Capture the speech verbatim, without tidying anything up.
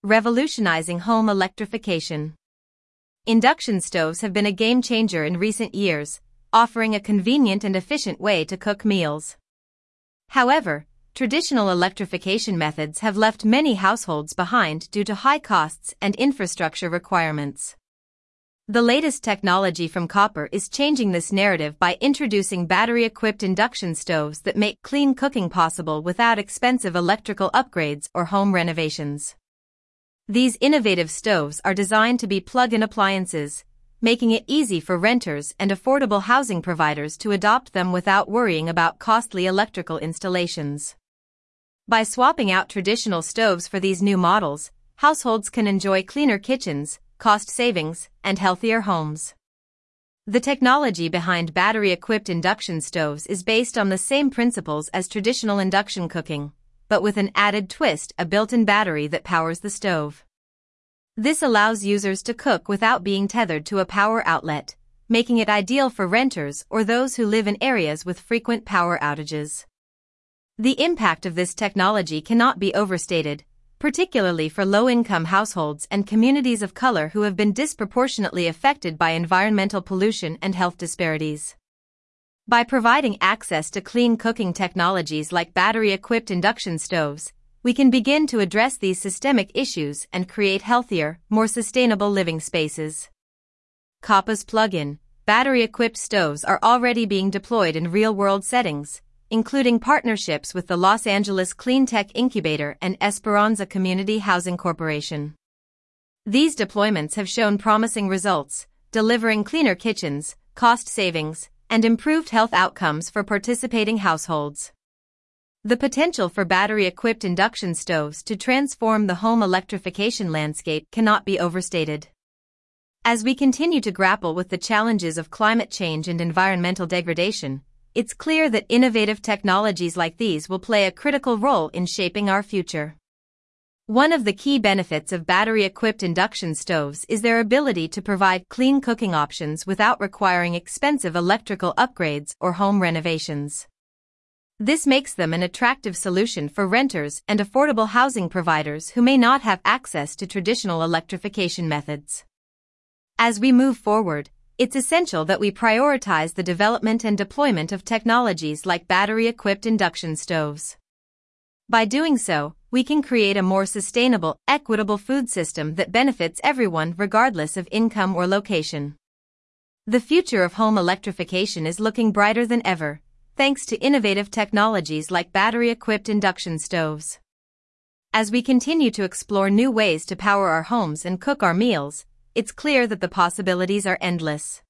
Revolutionizing home electrification. Induction stoves have been a game changer in recent years, offering a convenient and efficient way to cook meals. However, traditional electrification methods have left many households behind due to high costs and infrastructure requirements. The latest technology from Copper is changing this narrative by introducing battery-equipped induction stoves that make clean cooking possible without expensive electrical upgrades or home renovations. These innovative stoves are designed to be plug-in appliances, making it easy for renters and affordable housing providers to adopt them without worrying about costly electrical installations. By swapping out traditional stoves for these new models, households can enjoy cleaner kitchens, cost savings, and healthier homes. The technology behind battery-equipped induction stoves is based on the same principles as traditional induction cooking, but with an added twist: a built-in battery that powers the stove. This allows users to cook without being tethered to a power outlet, making it ideal for renters or those who live in areas with frequent power outages. The impact of this technology cannot be overstated, particularly for low-income households and communities of color who have been disproportionately affected by environmental pollution and health disparities. By providing access to clean cooking technologies like battery-equipped induction stoves, we can begin to address these systemic issues and create healthier, more sustainable living spaces. Copper's plug-in, battery-equipped stoves are already being deployed in real-world settings, including partnerships with the Los Angeles Clean Tech Incubator and Esperanza Community Housing Corporation. These deployments have shown promising results, delivering cleaner kitchens, cost savings, and improved health outcomes for participating households. The potential for battery-equipped induction stoves to transform the home electrification landscape cannot be overstated. As we continue to grapple with the challenges of climate change and environmental degradation, it's clear that innovative technologies like these will play a critical role in shaping our future. One of the key benefits of battery-equipped induction stoves is their ability to provide clean cooking options without requiring expensive electrical upgrades or home renovations. This makes them an attractive solution for renters and affordable housing providers who may not have access to traditional electrification methods. As we move forward, it's essential that we prioritize the development and deployment of technologies like battery-equipped induction stoves. By doing so, we can create a more sustainable, equitable food system that benefits everyone regardless of income or location. The future of home electrification is looking brighter than ever, thanks to innovative technologies like battery-equipped induction stoves. As we continue to explore new ways to power our homes and cook our meals, it's clear that the possibilities are endless.